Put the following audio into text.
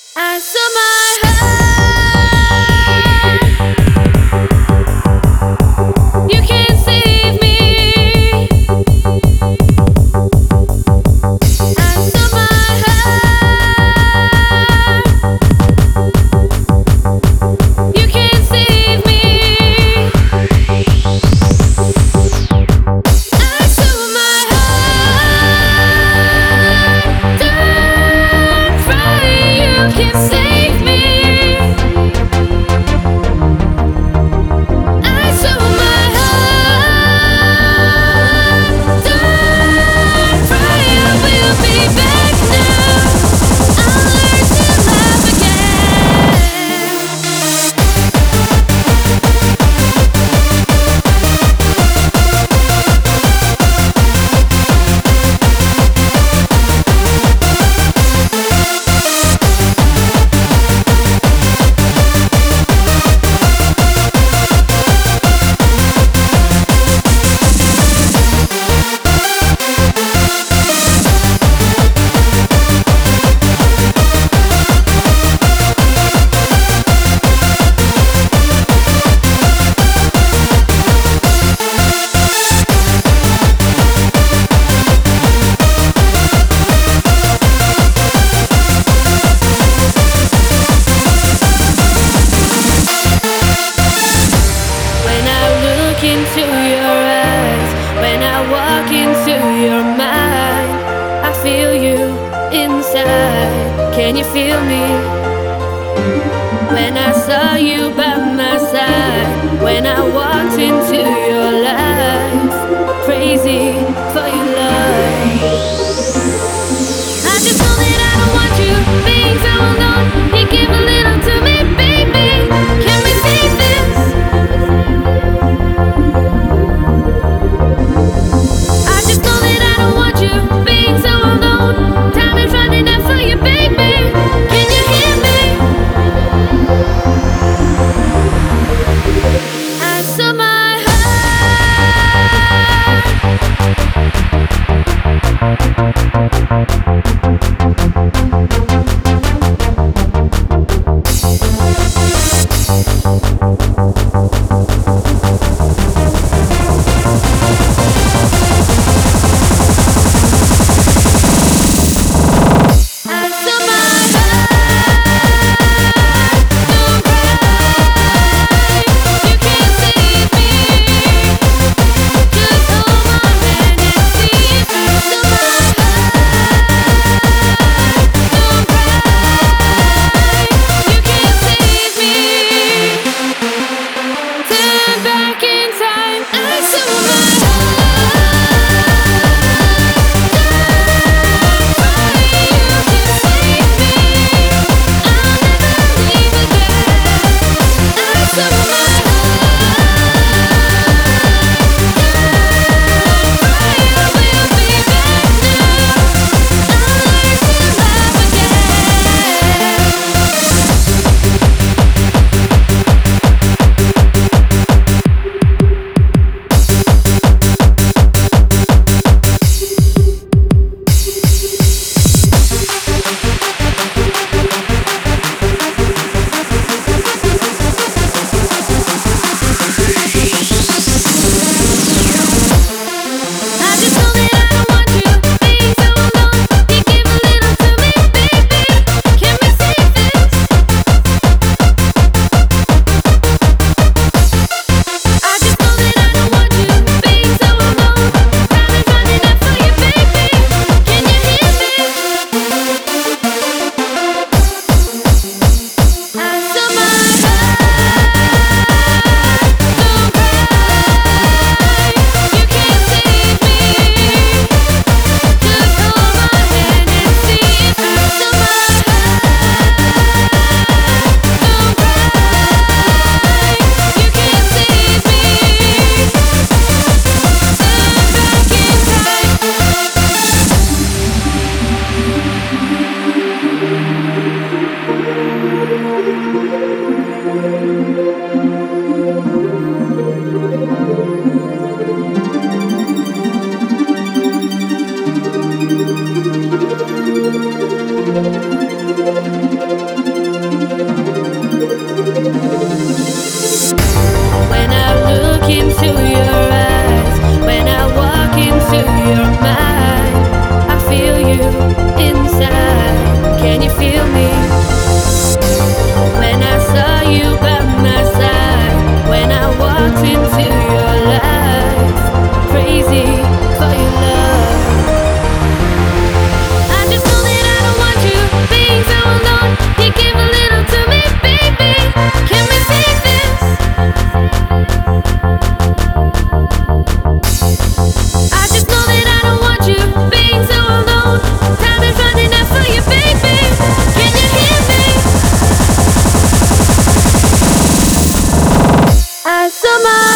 I saw my heart. You can't save me. I saw my heart. You can't save me. I saw my heart. Don't cry, you can't save me. I saw my heart. Don't cry, I will be back now. I'll learn to laugh again. When I look into your eyes, when I walk into your mind, I feel you inside. Can you feel me? When I saw you by my side, when I walked into your life, crazy for your love. I just know that I don't want you, things I will know. You give a little to me, baby. Can we save this? I just know that I don't want you, being so alone. Time is running out for you, baby. Can you hear me? I saw my heart. so much.